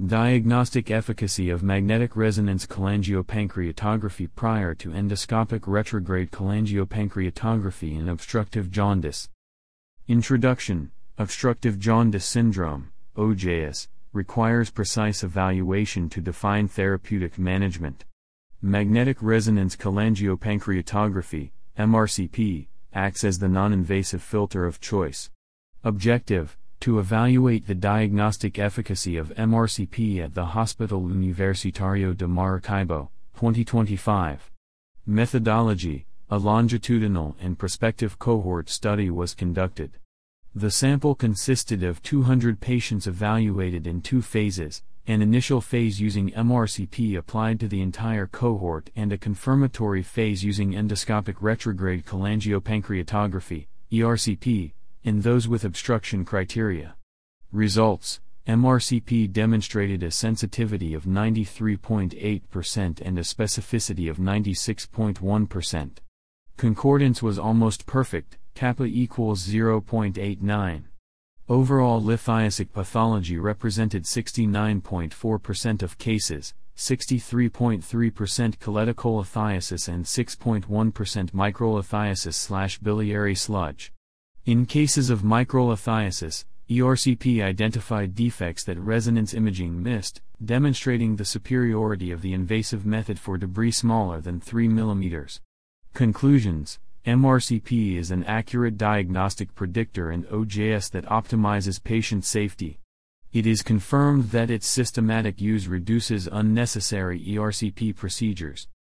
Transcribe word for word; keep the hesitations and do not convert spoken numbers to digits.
Diagnostic efficacy of magnetic resonance cholangiopancreatography prior to endoscopic retrograde cholangiopancreatography in obstructive jaundice. Introduction. Obstructive jaundice syndrome, O J S, requires precise evaluation to define therapeutic management. Magnetic resonance cholangiopancreatography, M R C P, acts as the non-invasive filter of choice. Objective: to evaluate the diagnostic efficacy of M R C P at the Hospital Universitario de Maracaibo, twenty twenty-five. Methodology: a longitudinal and prospective cohort study was conducted. The sample consisted of two hundred patients evaluated in two phases, an initial phase using M R C P applied to the entire cohort and a confirmatory phase using endoscopic retrograde cholangiopancreatography, E R C P, in those with obstruction criteria. Results: M R C P demonstrated a sensitivity of ninety-three point eight percent and a specificity of ninety-six point one percent. Concordance was almost perfect, kappa equals zero point eight nine. Overall lithiacic pathology represented sixty-nine point four percent of cases, sixty-three point three percent cholecystolithiasis and six point one percent microlithiasis/biliary sludge. In cases of microlithiasis, E R C P identified defects that resonance imaging missed, demonstrating the superiority of the invasive method for debris smaller than three millimeters. Conclusions: M R C P is an accurate diagnostic predictor in O J S that optimizes patient safety. It is confirmed that its systematic use reduces unnecessary E R C P procedures.